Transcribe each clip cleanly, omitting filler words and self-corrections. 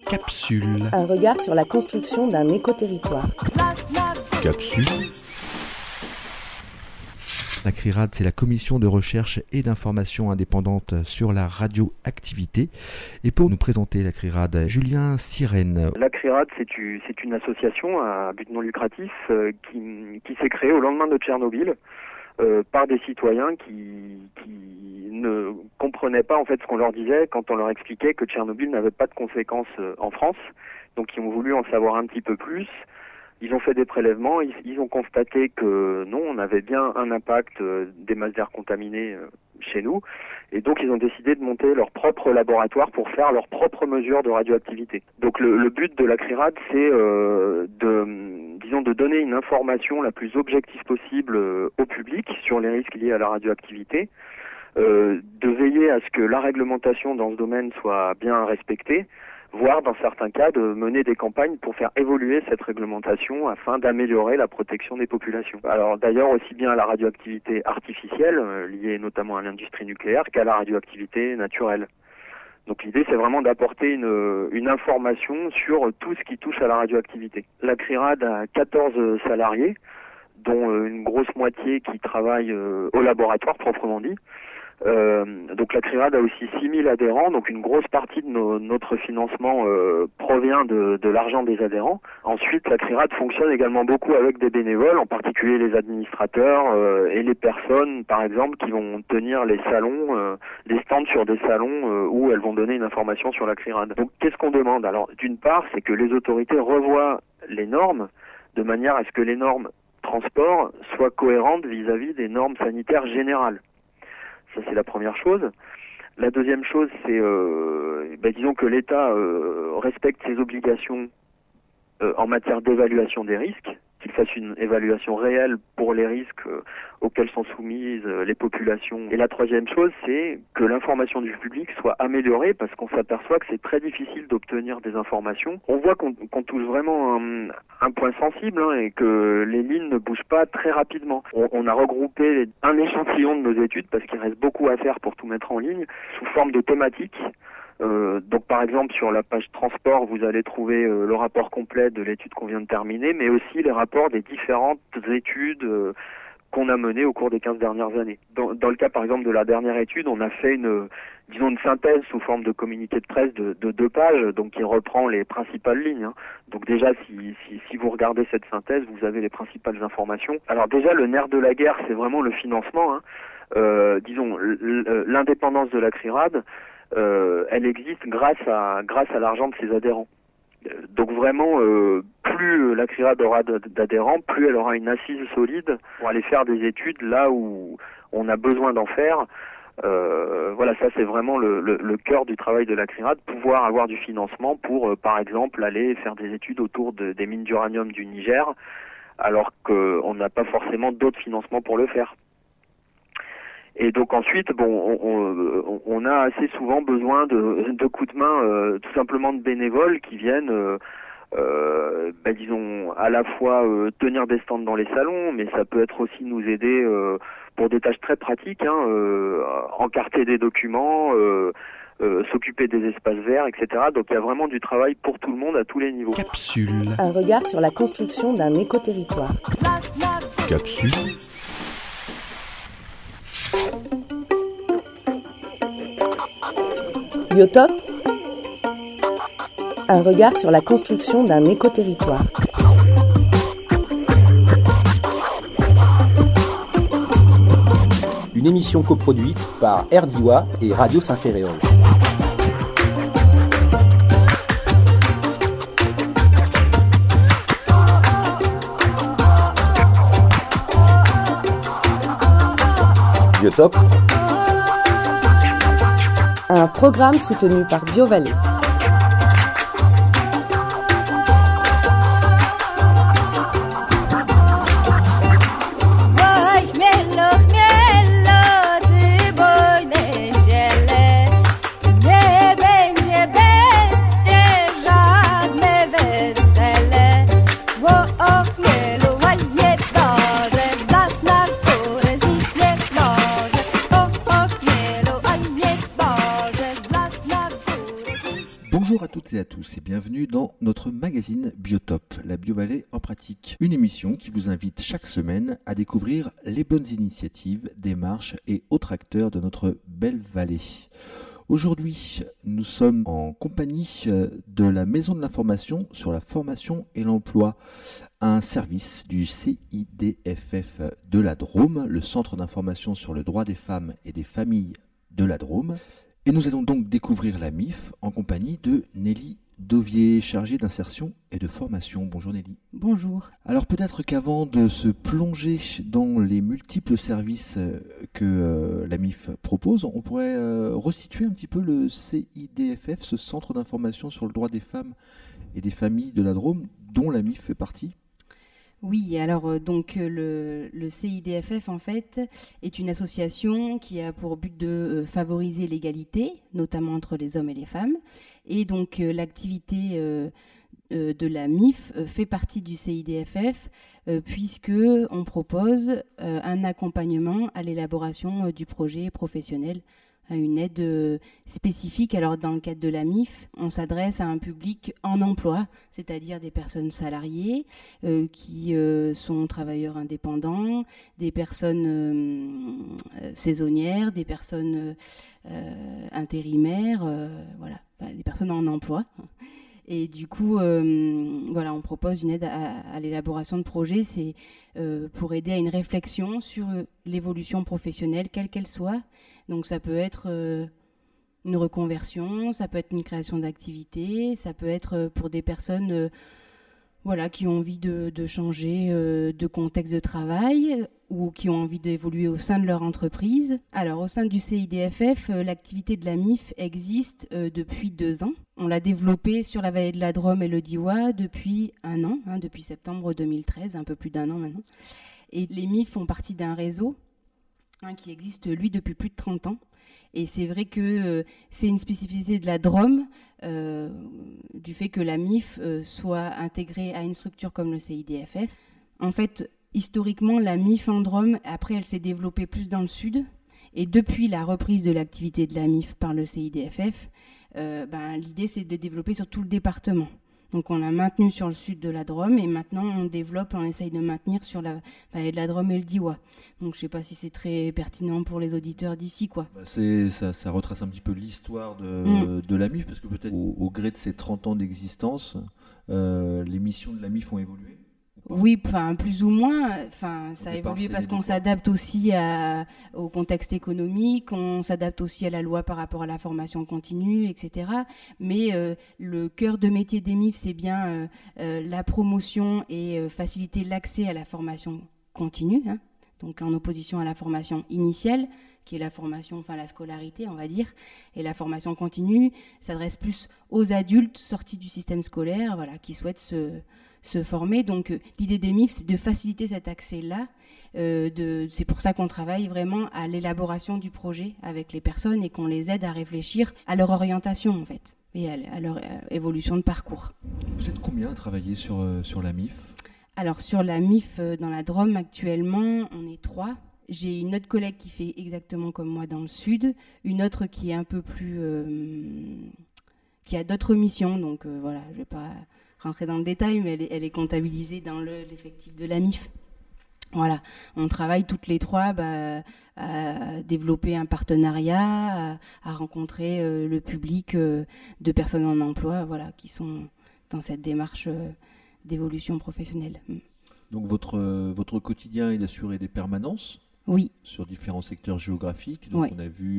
Capsule. Un regard sur la construction d'un éco-territoire. Capsule. La CRIRAD, c'est la commission de recherche et d'information indépendante sur la radioactivité. Et pour nous présenter la CRIRAD, Julien Sirène. La CRIRAD, c'est une association à but non lucratif qui s'est créée au lendemain de Tchernobyl par des citoyens qui ne comprenaient pas en fait ce qu'on leur disait quand on leur expliquait que Tchernobyl n'avait pas de conséquences en France. Donc ils ont voulu en savoir un petit peu plus. Ils ont fait des prélèvements, ils ont constaté que non, on avait bien un impact des masses d'air contaminées chez nous, et donc ils ont décidé de monter leur propre laboratoire pour faire leurs propres mesures de radioactivité. Donc le but de la CRIRAD, c'est de donner une information la plus objective possible au public sur les risques liés à la radioactivité, de veiller à ce que la réglementation dans ce domaine soit bien respectée, voire dans certains cas de mener des campagnes pour faire évoluer cette réglementation afin d'améliorer la protection des populations. Alors d'ailleurs aussi bien à la radioactivité artificielle, liée notamment à l'industrie nucléaire, qu'à la radioactivité naturelle. Donc l'idée c'est vraiment d'apporter une information sur tout ce qui touche à la radioactivité. La CRIRAD a 14 salariés, dont une grosse moitié qui travaillent au laboratoire proprement dit. Donc la CRIRAD a aussi 6000 adhérents, donc une grosse partie de notre financement provient de l'argent des adhérents. Ensuite, la CRIRAD fonctionne également beaucoup avec des bénévoles, en particulier les administrateurs et les personnes, par exemple, qui vont tenir les salons, les stands sur des salons où elles vont donner une information sur la CRIRAD. Donc qu'est-ce qu'on demande? Alors d'une part, c'est que les autorités revoient les normes de manière à ce que les normes transport soient cohérentes vis-à-vis des normes sanitaires générales. Ça, c'est la première chose. La deuxième chose, c'est, disons que l'État respecte ses obligations en matière d'évaluation des risques, qu'il fasse une évaluation réelle pour les risques auxquels sont soumises les populations. Et la troisième chose, c'est que l'information du public soit améliorée, parce qu'on s'aperçoit que c'est très difficile d'obtenir des informations. On voit qu'on touche vraiment un point sensible, et que les lignes ne bougent pas très rapidement. On a regroupé un échantillon de nos études, parce qu'il reste beaucoup à faire pour tout mettre en ligne, sous forme de thématiques. Donc par exemple sur la page transport vous allez trouver le rapport complet de l'étude qu'on vient de terminer, mais aussi les rapports des différentes études qu'on a menées au cours des 15 dernières années. Dans le cas par exemple de la dernière étude, on a fait une synthèse sous forme de communiqué de presse de 2 pages, donc qui reprend les principales lignes. Donc déjà si vous regardez cette synthèse, vous avez les principales informations. Alors déjà le nerf de la guerre, c'est vraiment le financement. L'indépendance de la CRIRAD, elle existe grâce à l'argent de ses adhérents. Donc vraiment, plus la CRIRAD aura d'adhérents, plus elle aura une assise solide pour aller faire des études là où on a besoin d'en faire. Voilà, ça c'est vraiment le cœur du travail de la CRIRAD, pouvoir avoir du financement pour, par exemple, aller faire des études autour des mines d'uranium du Niger, alors qu'on n'a pas forcément d'autres financements pour le faire. Et donc ensuite, on a assez souvent besoin de coups de main, tout simplement de bénévoles qui viennent, à la fois tenir des stands dans les salons, mais ça peut être aussi nous aider pour des tâches très pratiques, encarter des documents, s'occuper des espaces verts, etc. Donc il y a vraiment du travail pour tout le monde à tous les niveaux. Capsule. Un regard sur la construction d'un éco-territoire. Capsule. Biotope. Un regard sur la construction d'un éco-territoire. Une émission coproduite par RDIWA et Radio Saint-Ferréol. Biotope. Un programme soutenu par BioVallée. tous et bienvenue dans notre magazine Biotope, la Bio-Vallée en pratique. Une émission qui vous invite chaque semaine à découvrir les bonnes initiatives, démarches et autres acteurs de notre belle vallée. Aujourd'hui, nous sommes en compagnie de la Maison de l'information sur la formation et l'emploi, un service du CIDFF de la Drôme, le Centre d'information sur le droit des femmes et des familles de la Drôme. Et nous allons donc découvrir la MIF en compagnie de Nelly Dauvier, chargée d'insertion et de formation. Bonjour Nelly. Bonjour. Alors peut-être qu'avant de se plonger dans les multiples services que la MIF propose, on pourrait resituer un petit peu le CIDFF, ce centre d'information sur le droit des femmes et des familles de la Drôme, dont la MIF fait partie. Oui, alors donc le CIDFF en fait est une association qui a pour but de favoriser l'égalité, notamment entre les hommes et les femmes. Et donc l'activité de la MIF fait partie du CIDFF puisque on propose un accompagnement à l'élaboration du projet professionnel, à une aide spécifique. Alors dans le cadre de la MIF, on s'adresse à un public en emploi, c'est-à-dire des personnes salariées qui sont travailleurs indépendants, des personnes saisonnières, des personnes intérimaires, voilà, des personnes en emploi. Et du coup, voilà, on propose une aide à l'élaboration de projets, c'est pour aider à une réflexion sur l'évolution professionnelle, quelle qu'elle soit. Donc ça peut être une reconversion, ça peut être une création d'activité, ça peut être pour des personnes voilà, qui ont envie de changer de contexte de travail ou qui ont envie d'évoluer au sein de leur entreprise. Alors au sein du CIDFF, l'activité de la MIF existe depuis 2 ans. On l'a développée sur la vallée de la Drôme et le Diois depuis 1 an, depuis septembre 2013, un peu plus d'1 an maintenant. Et les MIF font partie d'un réseau qui existe, lui, depuis plus de 30 ans. Et c'est vrai que c'est une spécificité de la Drôme, du fait que la MIF soit intégrée à une structure comme le CIDFF. En fait, historiquement, la MIF en Drôme, après, elle s'est développée plus dans le sud. Et depuis la reprise de l'activité de la MIF par le CIDFF, l'idée, c'est de développer sur tout le département. Donc on a maintenu sur le sud de la Drôme et maintenant on développe, on essaye de maintenir sur la vallée de la Drôme et le Diois. Donc je ne sais pas si c'est très pertinent pour les auditeurs d'ici, quoi. Ça retrace un petit peu l'histoire de la MIF, parce que peut-être au gré de ces 30 ans d'existence, les missions de la MIF ont évolué. Oui, plus ou moins. Ça a évolué parce qu'on s'adapte aussi au contexte économique, on s'adapte aussi à la loi par rapport à la formation continue, etc. Mais le cœur de métier des MIF, c'est bien la promotion et faciliter l'accès à la formation continue, donc en opposition à la formation initiale, qui est la formation, la scolarité, on va dire. Et la formation continue s'adresse plus aux adultes sortis du système scolaire, voilà, qui souhaitent se former. Donc l'idée des MIF, c'est de faciliter cet accès-là. C'est pour ça qu'on travaille vraiment à l'élaboration du projet avec les personnes et qu'on les aide à réfléchir à leur orientation, en fait, et à leur évolution de parcours. Vous êtes combien à travailler sur la MIF ? Alors sur la MIF dans la Drôme, actuellement, on est 3. J'ai une autre collègue qui fait exactement comme moi dans le sud, une autre qui est un peu plus... qui a d'autres missions, donc voilà, je ne vais pas rentrer dans le détail, mais elle est comptabilisée dans l'effectif de la MIF. Voilà, on travaille toutes les 3 à développer un partenariat, à rencontrer le public de personnes en emploi, voilà, qui sont dans cette démarche d'évolution professionnelle. Donc votre quotidien est d'assurer des permanences ? Oui. Sur différents secteurs géographiques. Donc on a vu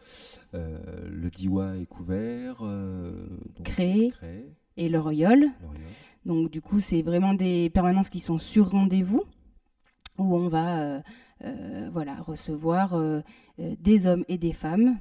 le Diois est couvert, Cré et l'Oriol. Donc du coup, c'est vraiment des permanences qui sont sur rendez-vous, où on va recevoir des hommes et des femmes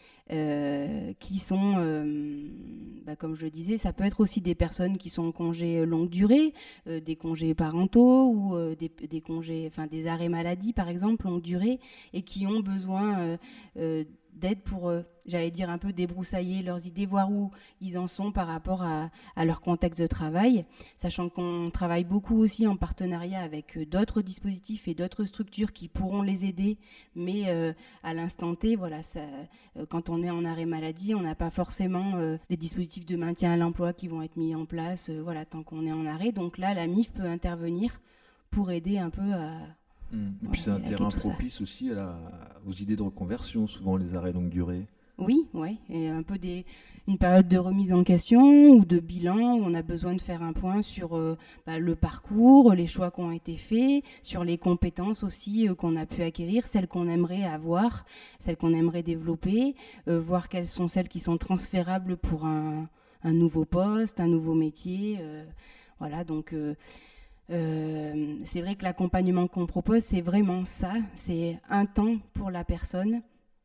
qui sont, comme je le disais, ça peut être aussi des personnes qui sont en congé longue durée, des congés parentaux ou des congés, des arrêts maladie par exemple longue durée, et qui ont besoin d'aide pour j'allais dire un peu débroussailler leurs idées, voir où ils en sont par rapport à leur contexte de travail, sachant qu'on travaille beaucoup aussi en partenariat avec d'autres dispositifs et d'autres structures qui pourront les aider, mais à l'instant T, voilà, quand on est en arrêt maladie, on n'a pas forcément les dispositifs de maintien à l'emploi qui vont être mis en place tant qu'on est en arrêt. Donc là, la MIF peut intervenir pour aider un peu à... Et puis c'est un terrain propice aussi aux idées de reconversion, souvent les arrêts longue durée. Oui, et un peu une période de remise en question ou de bilan où on a besoin de faire un point sur le parcours, les choix qui ont été faits, sur les compétences aussi qu'on a pu acquérir, celles qu'on aimerait avoir, celles qu'on aimerait développer, voir quelles sont celles qui sont transférables pour un nouveau poste, un nouveau métier. Donc c'est vrai que l'accompagnement qu'on propose, c'est vraiment ça, c'est un temps pour la personne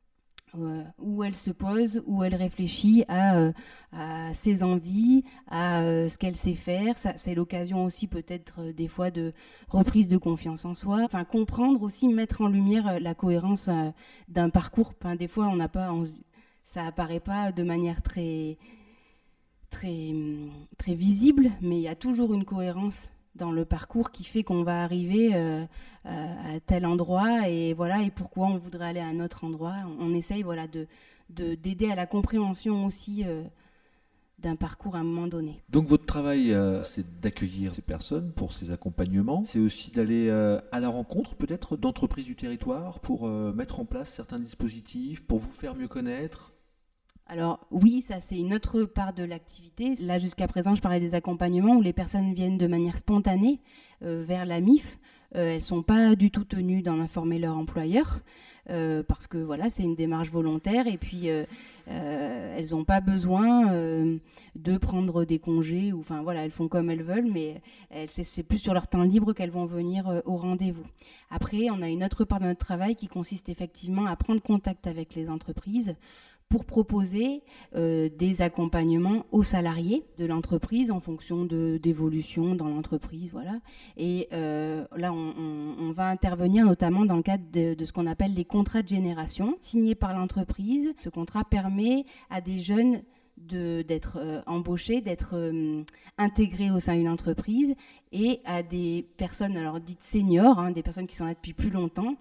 où elle se pose, où elle réfléchit à ses envies, à ce qu'elle sait faire. C'est l'occasion aussi peut-être des fois de reprise de confiance en soi. Enfin, comprendre aussi, mettre en lumière la cohérence d'un parcours. Enfin, des fois, ça apparaît pas de manière très, très, très visible, mais il y a toujours une cohérence dans le parcours qui fait qu'on va arriver à tel endroit et pourquoi on voudrait aller à un autre endroit. On essaye d'aider à la compréhension aussi d'un parcours à un moment donné. Donc votre travail, c'est d'accueillir ces personnes pour ces accompagnements. C'est aussi d'aller à la rencontre peut-être d'entreprises du territoire pour mettre en place certains dispositifs, pour vous faire mieux connaître. Alors oui, ça c'est une autre part de l'activité. Là jusqu'à présent, je parlais des accompagnements où les personnes viennent de manière spontanée vers la MIF. Elles ne sont pas du tout tenues d'en informer leur employeur parce que c'est une démarche volontaire et puis elles n'ont pas besoin de prendre des congés elles font comme elles veulent, mais c'est plus sur leur temps libre qu'elles vont venir au rendez-vous. Après, on a une autre part de notre travail qui consiste effectivement à prendre contact avec les entreprises pour proposer des accompagnements aux salariés de l'entreprise en fonction d'évolution dans l'entreprise. Et là, on va intervenir notamment dans le cadre de ce qu'on appelle les contrats de génération signés par l'entreprise. Ce contrat permet à des jeunes d'être embauchés, d'être intégrés au sein d'une entreprise et à des personnes dites seniors, des personnes qui sont là depuis plus longtemps,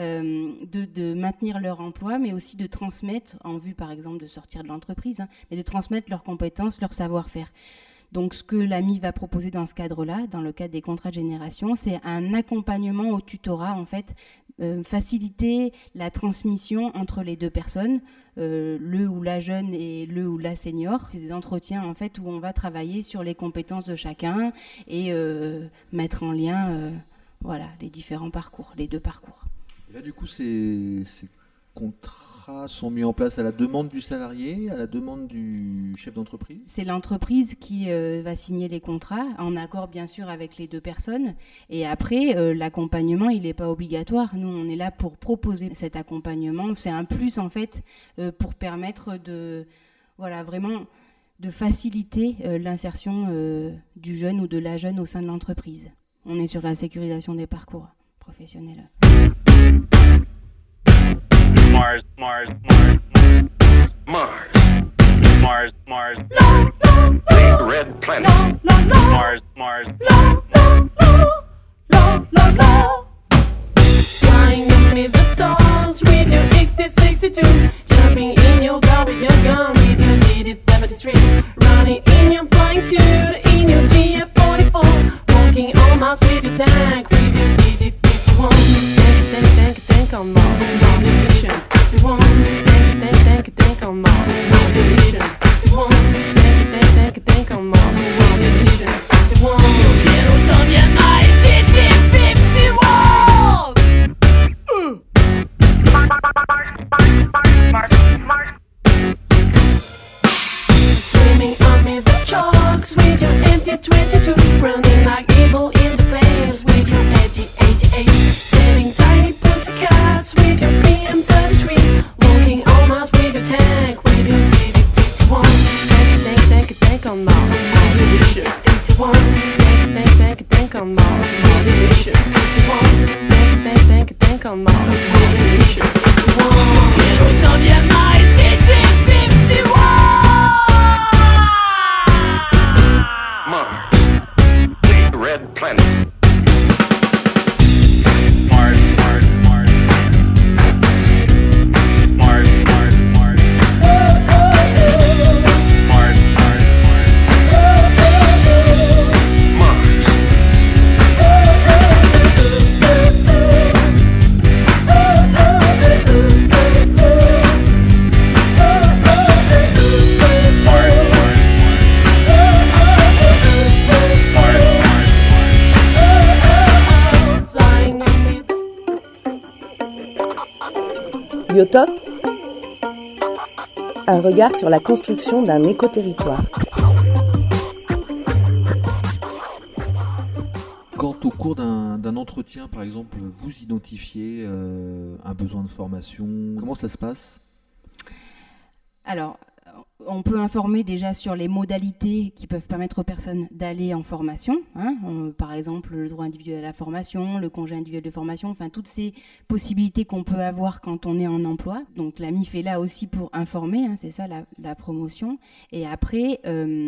de maintenir leur emploi, mais aussi de transmettre, en vue par exemple de sortir de l'entreprise, mais de transmettre leurs compétences, leur savoir-faire. Donc ce que l'AMI va proposer dans ce cadre-là, dans le cadre des contrats de génération, c'est un accompagnement au tutorat, en fait, faciliter la transmission entre les deux personnes, le ou la jeune et le ou la senior. C'est des entretiens en fait où on va travailler sur les compétences de chacun et mettre en lien les différents parcours, les deux parcours. Et là du coup ces contrats sont mis en place à la demande du salarié, à la demande du chef d'entreprise ? C'est l'entreprise qui va signer les contrats, en accord bien sûr avec les deux personnes. Et après, l'accompagnement, il n'est pas obligatoire. Nous, on est là pour proposer cet accompagnement. C'est un plus en fait pour permettre vraiment de faciliter l'insertion du jeune ou de la jeune au sein de l'entreprise. On est sur la sécurisation des parcours professionnels. Mars. Big red planet. Mars. Flying amid the stars with your XT62. Jumping in your car with your gun with your DD73. Running in your flying suit in your GF44. Walking on Mars with your tank with your DD51. Think on Mars. Mars mission. 51. Think on Mars. Mars mission. 51. Think on Mars. Mars mission. 51. Quiero también my DD51. Swimming amid the chalks with your MT22. Running like evil in the flames with your AT88. Sailing tiny pussycats with your BM33. Walking on Mars with your tank with your DD51. Think on Mars. Mars mission. 51. Think on Mars. Mars mission. 51. Think on Mars. Mars mission. 51. Quiero también my DD51. Mars. We red planet. Mars, Mars, Mars. Mars, Mars, Mars. Mars, Mars, Mars. Mars. Biotope, un regard sur la construction d'un écoterritoire. Quand au cours d'un entretien, par exemple, vous identifiez un besoin de formation, comment ça se passe ? Alors, on peut informer déjà sur les modalités qui peuvent permettre aux personnes d'aller en formation. Par exemple, le droit individuel à la formation, le congé individuel de formation, enfin toutes ces possibilités qu'on peut avoir quand on est en emploi. Donc la MIF est là aussi pour informer, c'est ça la promotion. Et après,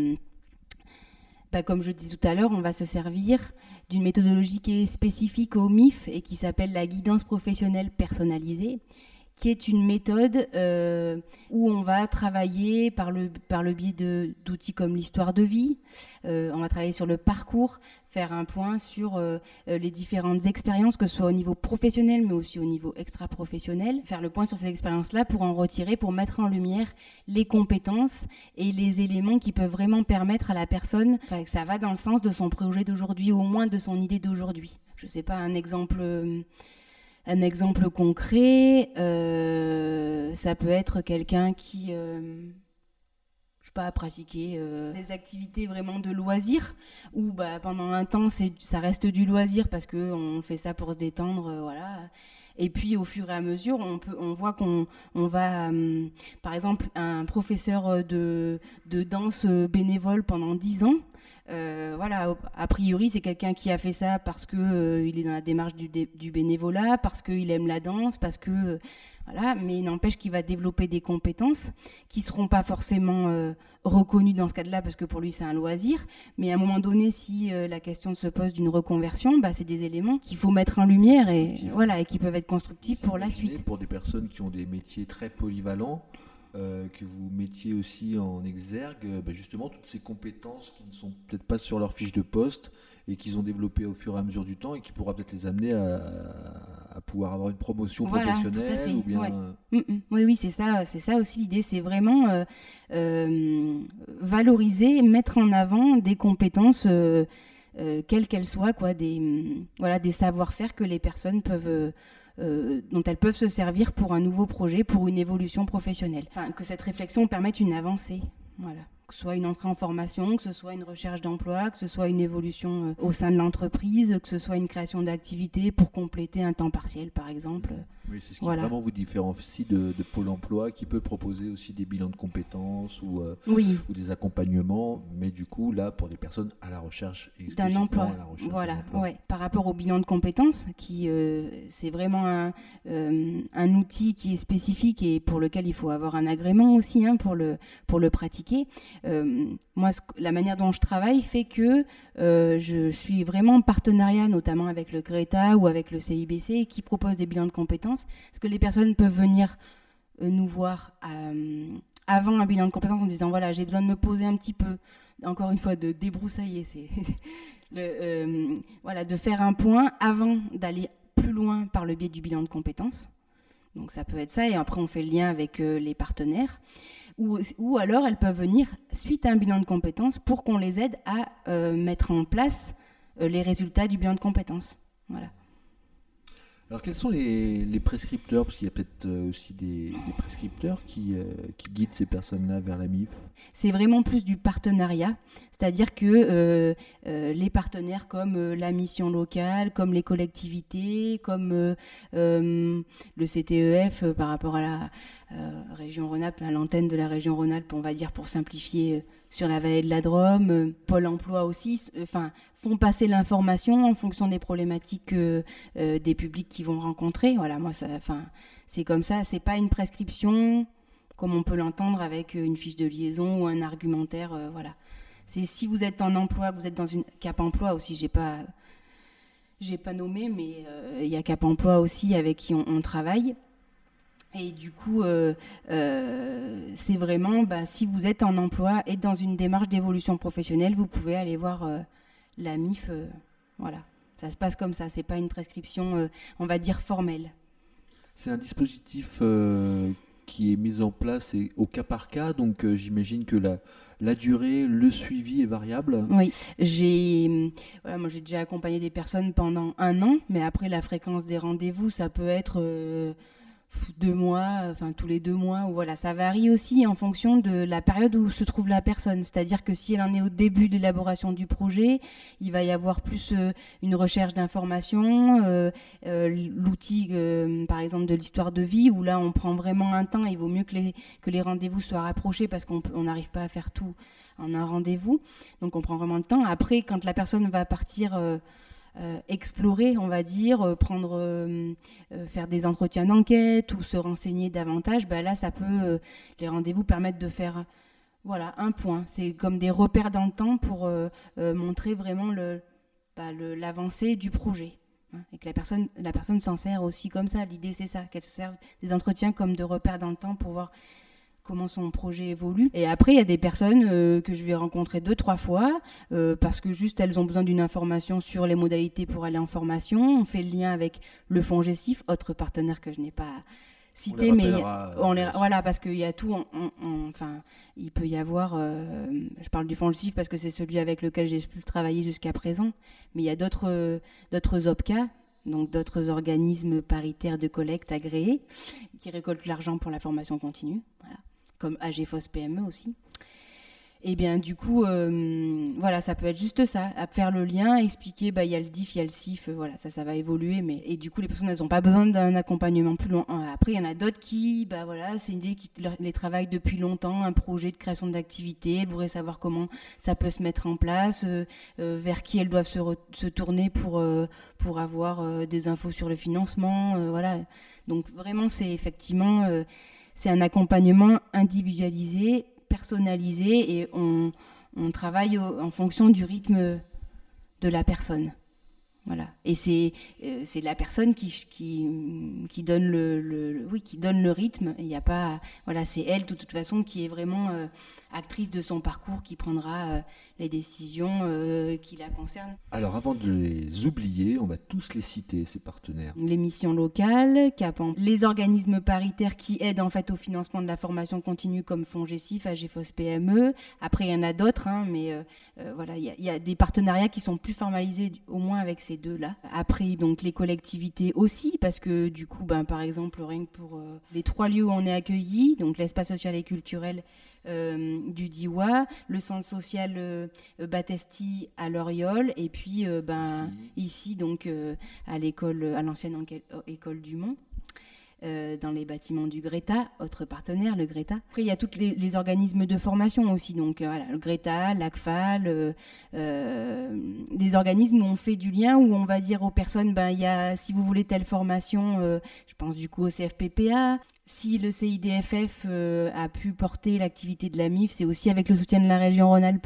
comme je disais tout à l'heure, on va se servir d'une méthodologie qui est spécifique au MIF et qui s'appelle la guidance professionnelle personnalisée, qui est une méthode où on va travailler par le biais d'outils comme l'histoire de vie, on va travailler sur le parcours, faire un point sur les différentes expériences, que ce soit au niveau professionnel, mais aussi au niveau extra-professionnel, faire le point sur ces expériences-là pour en retirer, pour mettre en lumière les compétences et les éléments qui peuvent vraiment permettre à la personne, que ça va dans le sens de son projet d'aujourd'hui, au moins de son idée d'aujourd'hui. Je ne sais pas, un exemple concret, ça peut être quelqu'un qui, a pratiqué des activités vraiment de loisirs, où pendant un temps ça reste du loisir parce qu'on fait ça pour se détendre, voilà. Et puis au fur et à mesure, on voit qu'on va, par exemple, un professeur de danse bénévole pendant 10 ans. A priori, c'est quelqu'un qui a fait ça parce que il est dans la démarche du bénévolat, parce qu'il aime la danse, parce que mais il n'empêche qu'il va développer des compétences qui seront pas forcément reconnues dans ce cadre-là parce que pour lui c'est un loisir. Mais à un moment donné, si la question se pose d'une reconversion, c'est des éléments qu'il faut mettre en lumière et qui peuvent être constructifs pour la suite. Pour des personnes qui ont des métiers très polyvalents. Que vous mettiez aussi en exergue justement toutes ces compétences qui ne sont peut-être pas sur leur fiche de poste et qu'ils ont développées au fur et à mesure du temps et qui pourra peut-être les amener à pouvoir avoir une promotion professionnelle tout à fait. ou bien... Oui, c'est ça aussi l'idée, c'est vraiment valoriser, mettre en avant des compétences quelles qu'elles soient, des savoir-faire que les personnes peuvent... dont elles peuvent se servir pour un nouveau projet, pour une évolution professionnelle. Que cette réflexion permette une avancée, que ce soit une entrée en formation, que ce soit une recherche d'emploi, que ce soit une évolution au sein de l'entreprise, que ce soit une création d'activité pour compléter un temps partiel, par exemple. Oui, c'est ce qui vraiment vous différencie de Pôle emploi, qui peut proposer aussi des bilans de compétences ou des accompagnements, mais du coup, là, pour des personnes à la recherche d'un emploi. Par rapport au bilan de compétences, qui c'est vraiment un outil qui est spécifique et pour lequel il faut avoir un agrément aussi pour le pratiquer. Moi, la manière dont je travaille fait que je suis vraiment en partenariat, notamment avec le CRETA ou avec le CIBC, qui propose des bilans de compétences. Parce que les personnes peuvent venir nous voir avant un bilan de compétences en disant j'ai besoin de me poser un petit peu, encore une fois, de débroussailler, de faire un point avant d'aller plus loin par le biais du bilan de compétences. Donc ça peut être ça, et après on fait le lien avec les partenaires. Ou alors elles peuvent venir suite à un bilan de compétences pour qu'on les aide à mettre en place les résultats du bilan de compétences. Voilà. Alors quels sont les prescripteurs, parce qu'il y a peut-être aussi des prescripteurs qui guident ces personnes-là vers la MIF ? C'est vraiment plus du partenariat, c'est-à-dire que les partenaires comme la mission locale, comme les collectivités, comme le CTEF par rapport à la région Rhône-Alpes, à l'antenne de la région Rhône-Alpes, on va dire pour simplifier, sur la vallée de la Drôme, Pôle emploi aussi, font passer l'information en fonction des problématiques des publics qu'ils vont rencontrer. Voilà, moi, c'est comme ça, c'est pas une prescription comme on peut l'entendre avec une fiche de liaison ou un argumentaire, voilà. C'est si vous êtes en emploi, vous êtes dans une Cap Emploi aussi, j'ai pas nommé, mais il y a Cap Emploi aussi avec qui on travaille. Et du coup, c'est vraiment, si vous êtes en emploi et dans une démarche d'évolution professionnelle, vous pouvez aller voir la MIF. Voilà, ça se passe comme ça. C'est pas une prescription, on va dire formelle. C'est un dispositif qui est mis en place au cas par cas, donc j'imagine que la durée, le suivi est variable. Oui, moi j'ai déjà accompagné des personnes pendant 1 an, mais après la fréquence des rendez-vous, ça peut être 2 mois, enfin tous les 2 mois, ou voilà, ça varie aussi en fonction de la période où se trouve la personne. C'est-à-dire que si elle en est au début de l'élaboration du projet, il va y avoir plus une recherche d'informations, l'outil par exemple de l'histoire de vie, où là on prend vraiment un temps. Il vaut mieux que les rendez-vous soient rapprochés parce qu'on n'arrive pas à faire tout en un rendez-vous. Donc on prend vraiment le temps. Après, quand la personne va partir explorer, on va dire, faire des entretiens d'enquête ou se renseigner davantage, là ça peut, les rendez-vous permettent de faire un point. C'est comme des repères dans le temps pour montrer vraiment l'avancée du projet. Et que la personne s'en sert aussi comme ça. L'idée c'est ça, qu'elle se serve des entretiens comme de repères dans le temps pour voir comment son projet évolue. Et après, il y a des personnes que je vais rencontrer 2-3 fois parce que juste elles ont besoin d'une information sur les modalités pour aller en formation. On fait le lien avec le FONGECIF, autre partenaire que je n'ai pas cité, voilà, parce qu'il y a tout. Enfin, il peut y avoir. Je parle du FONGECIF parce que c'est celui avec lequel j'ai pu travailler jusqu'à présent, mais il y a d'autres OPCA. Donc d'autres organismes paritaires de collecte agréés qui récoltent l'argent pour la formation continue, voilà, comme AGFOS PME aussi. Et bien du coup, ça peut être juste ça, à faire le lien, expliquer, il y a le DIF, il y a le CIF, ça va évoluer, et du coup les personnes elles n'ont pas besoin d'un accompagnement plus long. Après il y en a d'autres qui, c'est une idée qui les travaille depuis longtemps, un projet de création d'activité, elles voudraient savoir comment ça peut se mettre en place, vers qui elles doivent se tourner pour avoir des infos sur le financement, voilà. Donc vraiment c'est effectivement c'est un accompagnement individualisé, personnalisé, et on travaille en fonction du rythme de la personne. Voilà. Et c'est la personne qui donne qui donne le rythme. Il n'y a pas, c'est elle de toute façon qui est vraiment actrice de son parcours, qui prendra les décisions qui la concernent. Alors avant de les oublier, on va tous les citer, ces partenaires. Les missions locales, les organismes paritaires qui aident en fait au financement de la formation continue comme FONGECIF, AGFOS PME. Après il y en a d'autres, mais il y a des partenariats qui sont plus formalisés au moins avec ces deux-là. Après, donc les collectivités aussi, parce que du coup, par exemple, rien que pour les 3 lieux où on est accueillis, donc l'espace social et culturel du Diois, le centre social Battesti à Loriol, et puis ici donc à l'école, à l'ancienne école du Mont. Dans les bâtiments du Greta, autre partenaire, le Greta. Après, il y a tous les organismes de formation aussi, donc le Greta, l'ACFAL, des organismes où on fait du lien, où on va dire aux personnes, il y a, si vous voulez telle formation, je pense du coup au CFPPA. Si le CIDFF a pu porter l'activité de la MIF, c'est aussi avec le soutien de la région Rhône-Alpes.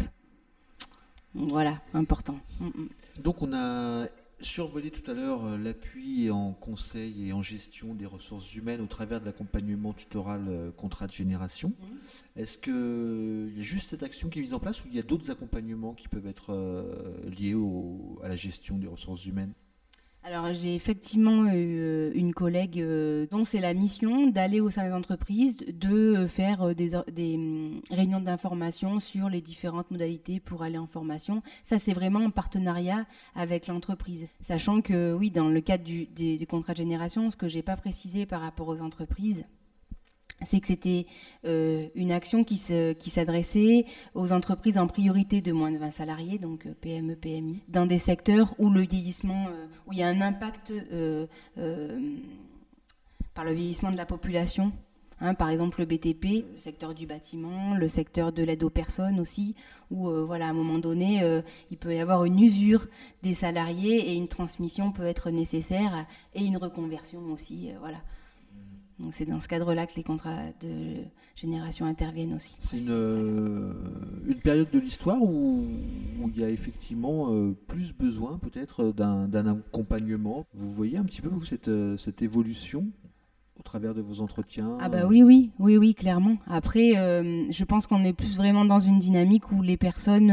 Voilà, important. Donc on a survolé tout à l'heure l'appui en conseil et en gestion des ressources humaines au travers de l'accompagnement tutoral contrat de génération. Est-ce qu'il y a juste cette action qui est mise en place, ou il y a d'autres accompagnements qui peuvent être liés à la gestion des ressources humaines ? Alors j'ai effectivement eu une collègue dont c'est la mission d'aller au sein des entreprises, de faire des réunions d'information sur les différentes modalités pour aller en formation. Ça c'est vraiment en partenariat avec l'entreprise. Sachant que oui, dans le cadre des contrats de génération, ce que j'ai pas précisé par rapport aux entreprises, c'est que c'était une action qui s'adressait aux entreprises en priorité de moins de 20 salariés, donc PME, PMI, dans des secteurs où le vieillissement, où il y a un impact par le vieillissement de la population. Par exemple le BTP, le secteur du bâtiment, le secteur de l'aide aux personnes aussi, où à un moment donné, il peut y avoir une usure des salariés et une transmission peut être nécessaire, et une reconversion aussi, voilà. Donc c'est dans ce cadre-là que les contrats de génération interviennent aussi. C'est une période de l'histoire où il y a effectivement plus besoin peut-être d'un accompagnement. Vous voyez un petit peu cette évolution au travers de vos entretiens? Ah bah oui, clairement. Après, je pense qu'on est plus vraiment dans une dynamique où les personnes...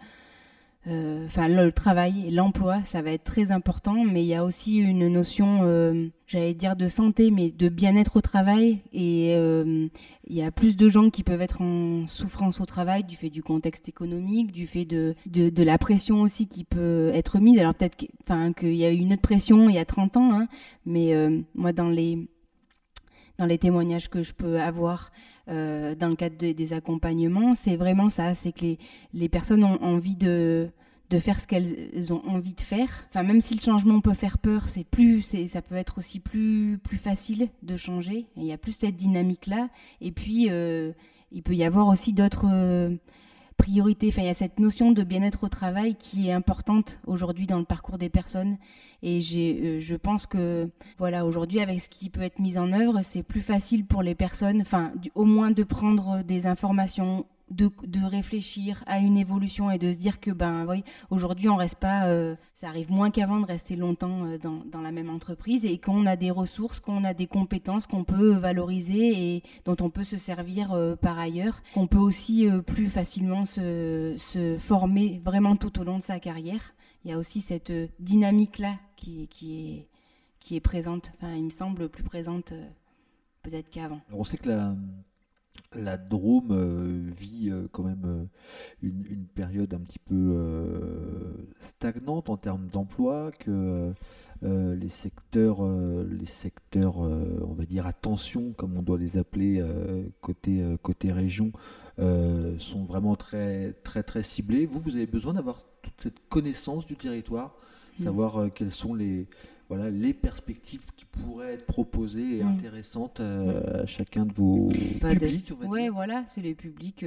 le travail et l'emploi, ça va être très important, mais il y a aussi une notion, j'allais dire de santé, mais de bien-être au travail. Et il y a plus de gens qui peuvent être en souffrance au travail du fait du contexte économique, du fait de la pression aussi qui peut être mise. Alors peut-être qu'il y a eu une autre pression il y a 30 ans, hein, mais moi dans les témoignages que je peux avoir dans le cadre des accompagnements, c'est vraiment ça, c'est que les personnes ont envie de faire ce qu'elles ont envie de faire. Enfin, même si le changement peut faire peur, ça peut être aussi plus facile de changer. Et il y a plus cette dynamique-là. Et puis, il peut y avoir aussi d'autres priorités. Enfin, il y a cette notion de bien-être au travail qui est importante aujourd'hui dans le parcours des personnes. Et je pense que, voilà, aujourd'hui, avec ce qui peut être mis en œuvre, c'est plus facile pour les personnes, au moins de prendre des informations, de réfléchir à une évolution et de se dire que, aujourd'hui, on reste pas, ça arrive moins qu'avant de rester longtemps dans la même entreprise et qu'on a des ressources, qu'on a des compétences qu'on peut valoriser et dont on peut se servir par ailleurs, qu'on peut aussi plus facilement se former vraiment tout au long de sa carrière. Il y a aussi cette dynamique-là qui est présente, il me semble plus présente peut-être qu'avant. Alors on sait que la Drôme vit quand même une période un petit peu stagnante en termes d'emploi, que les secteurs on va dire à tension, comme on doit les appeler côté région, sont vraiment très très très ciblés. Vous avez besoin d'avoir toute cette connaissance du territoire, savoir quelles sont les perspectives qui pourraient être proposées et intéressantes à chacun de vos publics. Oui, voilà, c'est les publics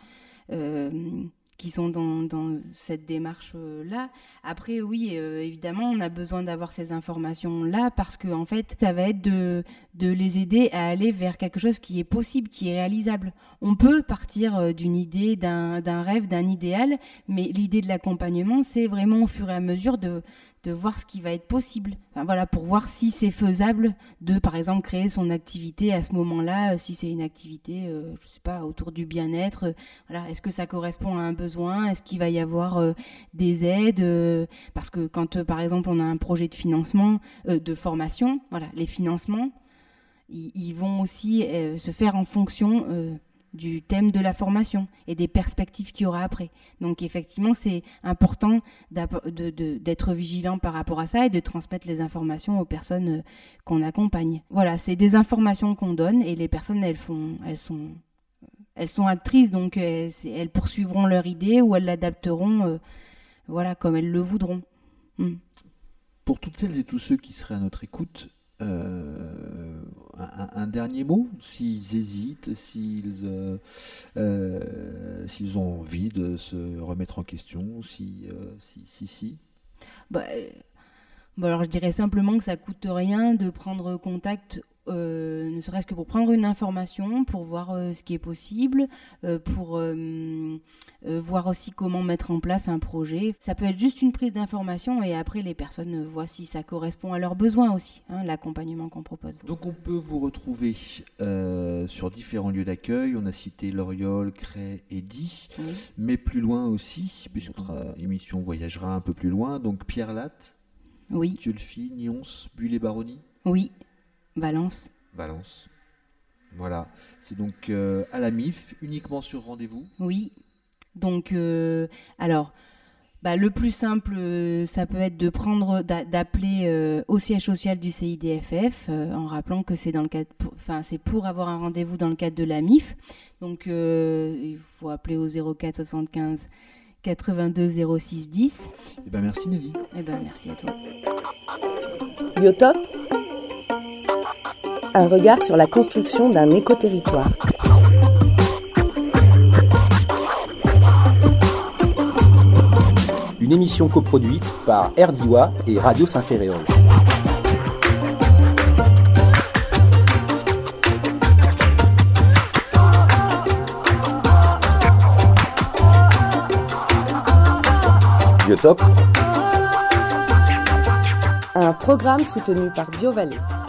qui sont dans cette démarche-là. Après, oui, évidemment, on a besoin d'avoir ces informations-là parce que, en fait, ça va être de les aider à aller vers quelque chose qui est possible, qui est réalisable. On peut partir d'une idée, d'un rêve, d'un idéal, mais l'idée de l'accompagnement, c'est vraiment au fur et à mesure de voir ce qui va être possible. Pour voir si c'est faisable de, par exemple, créer son activité à ce moment-là, si c'est une activité, je sais pas, autour du bien-être. Est-ce que ça correspond à un besoin? Est-ce qu'il va y avoir des aides? Parce que quand, par exemple, on a un projet de financement, de formation, les financements, ils vont aussi se faire en fonction du thème de la formation et des perspectives qu'il y aura après. Donc effectivement, c'est important d'être vigilant par rapport à ça et de transmettre les informations aux personnes qu'on accompagne. Voilà, c'est des informations qu'on donne et les personnes, elles sont actrices, donc elles poursuivront leur idée ou elles l'adapteront comme elles le voudront. Pour toutes celles et tous ceux qui seraient à notre écoute, un dernier mot, s'ils hésitent, s'ils ont envie de se remettre en question, si. Alors je dirais simplement que ça coûte rien de prendre contact, ne serait-ce que pour prendre une information, pour voir ce qui est possible, pour voir aussi comment mettre en place un projet. Ça peut être juste une prise d'information et après les personnes voient si ça correspond à leurs besoins aussi, l'accompagnement qu'on propose. Donc on peut vous retrouver sur différents lieux d'accueil. On a cité Loriol, Cray et Die, mais plus loin aussi, puisque notre émission voyagera un peu plus loin. Donc Pierre-Latte, Thiolfi, Nyons, Bulle-et-Baronnie. Oui. Valence. Voilà. C'est donc à la MIF, uniquement sur rendez-vous. Oui. Donc, le plus simple, ça peut être d'appeler au siège social du CIDFF, en rappelant que c'est c'est pour avoir un rendez-vous dans le cadre de la MIF. Donc, il faut appeler au 04 75 82 06 10. Merci Nelly. Merci à toi. Biotop, un regard sur la construction d'un écoterritoire. Une émission coproduite par RDIWA et Radio Saint-Ferréol. Biotope. Un programme soutenu par BioVallée.